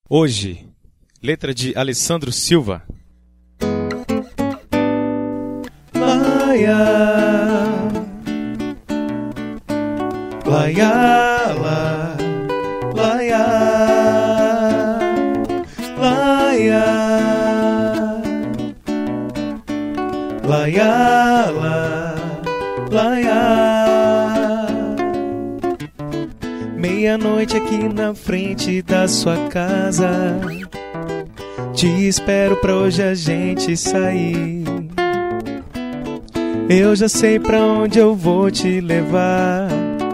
Hoje, letra de Alessandro Silva. Laia, laia, la, laia, laia, laia, la, laia. Meia-noite aqui na frente da sua casa, te espero pra hoje a gente sair. Eu já sei pra onde eu vou te levar,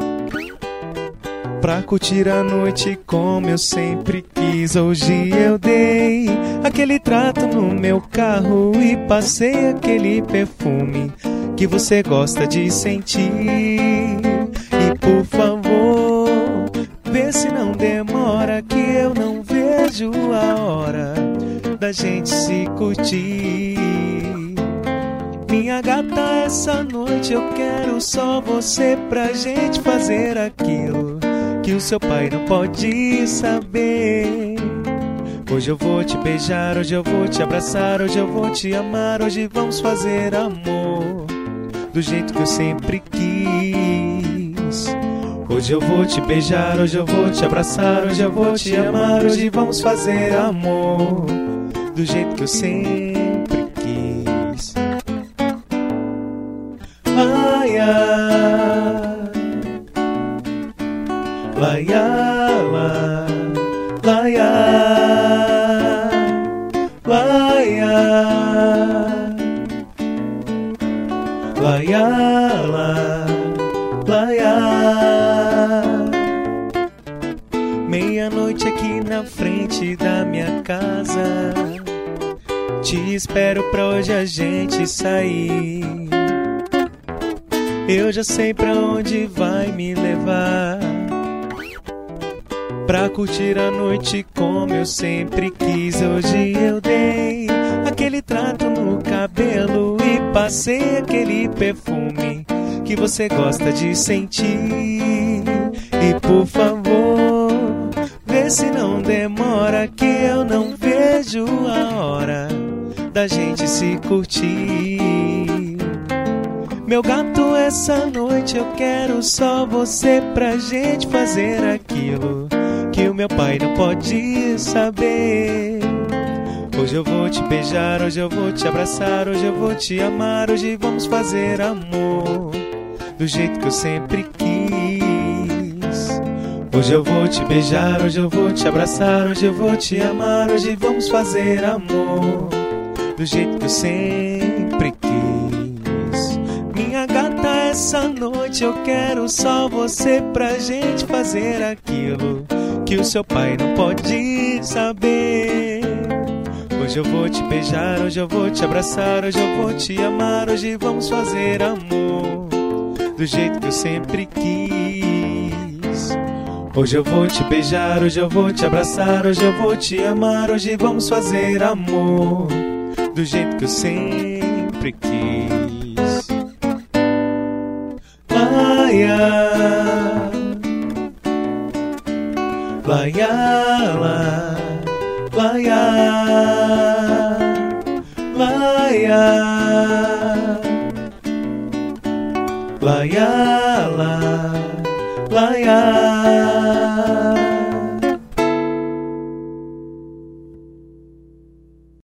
pra curtir a noite como eu sempre quis. Hoje eu dei aquele trato no meu carro e passei aquele perfume que você gosta de sentir. E por favor, vê se não demora, que eu não vejo a hora da gente se curtir. Minha gata, essa noite eu quero só você pra gente fazer aquilo que o seu pai não pode saber. Hoje eu vou te beijar, hoje eu vou te abraçar, hoje eu vou te amar, hoje vamos fazer amor do jeito que eu sempre quis. Hoje eu vou te beijar, hoje eu vou te abraçar, hoje eu vou te amar, hoje vamos fazer amor do jeito que eu sempre quis. Laia, laia, la, laia, laia, laia, la, laia. Meia-noite aqui na frente da minha casa, te espero pra hoje a gente sair. Eu já sei pra onde vai me levar, pra curtir a noite como eu sempre quis. Hoje eu dei aquele trato no cabelo e passei aquele perfume que você gosta de sentir. E por favor, vê se não demora, que eu não vejo a hora da gente se curtir. Meu gato, essa noite eu quero só você pra gente fazer aquilo que o meu pai não pode saber. Hoje eu vou te beijar, hoje eu vou te abraçar, hoje eu vou te amar, hoje vamos fazer amor do jeito que eu sempre quis. Hoje eu vou te beijar, hoje eu vou te abraçar, hoje eu vou te amar, hoje vamos fazer amor do jeito que eu sempre quis. Minha gata, essa noite eu quero só você pra gente fazer aquilo que o seu pai não pode saber. Hoje eu vou te beijar, hoje eu vou te abraçar, hoje eu vou te amar, hoje vamos fazer amor do jeito que eu sempre quis. Hoje eu vou te beijar, hoje eu vou te abraçar, hoje eu vou te amar, hoje vamos fazer amor do jeito que eu sempre quis. Laia, laia, la, laia, laia, laia, la, laia.